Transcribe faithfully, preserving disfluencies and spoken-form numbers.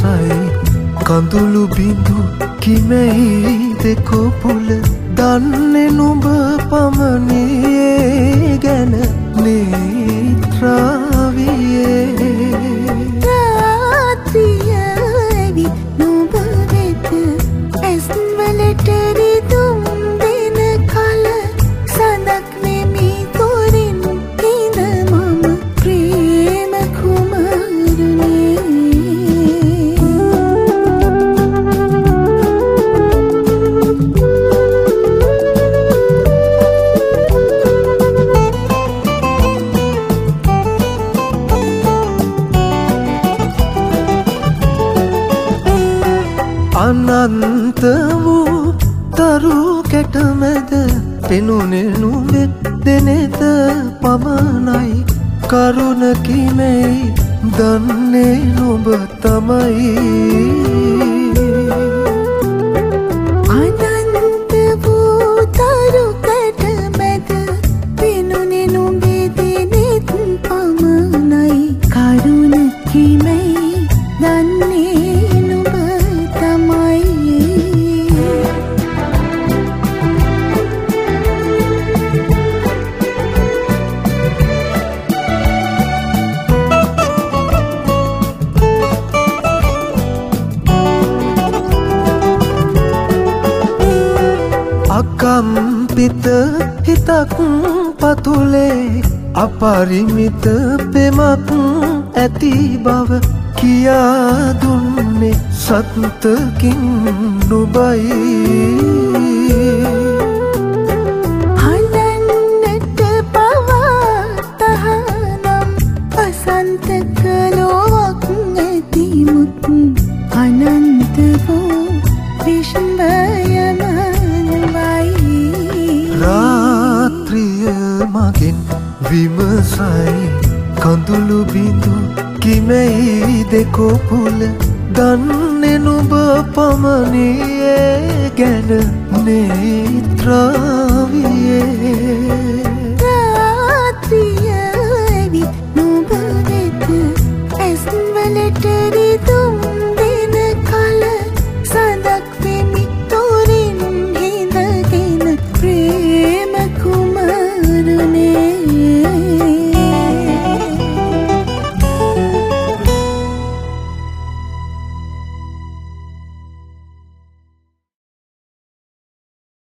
විමසයි කඳුළු බිඳු කිමෙහි දෙකොපුල දන්නේ නුඹ පමණේ ගැන නේත්‍රාවියේ රාත්‍රිය ඇවි නුඹ වෙත ඇස් වලට රිදුම් දෙන කල සඳක් නෙමි තොරින් හිඳ මම ප්‍රේම කුමාරුනේ අනන්ත වූ තරු කැටමැද පෙනුනේ නුඹේ දෙනෙත පමණයි කරුණ කිමෙයි දන්නේ නුඹ තමයි අනන්ත වූ තරු කැටමැද පෙනුනේ නුඹේ දෙනෙත පමණයි කරුණ කිමෙයි දන්නේ අකම්පිත හිතක් පතුලේ අපරිමිත පෙමක් ඇති බව කියා දුන්නේ සත්තකින් නුඹයි හඳන්නට පවා තහනම් වසන්ත කලොවක් ඇතිමුත් අනන්ත වූ විශ්වයම රාත්‍රිය මගෙන් විමසයි කඳුළු බිඳු කිමෙහි දෙකොපුල දන්නේ නුඹ පමණේ ගැන නේත්‍රාවියේ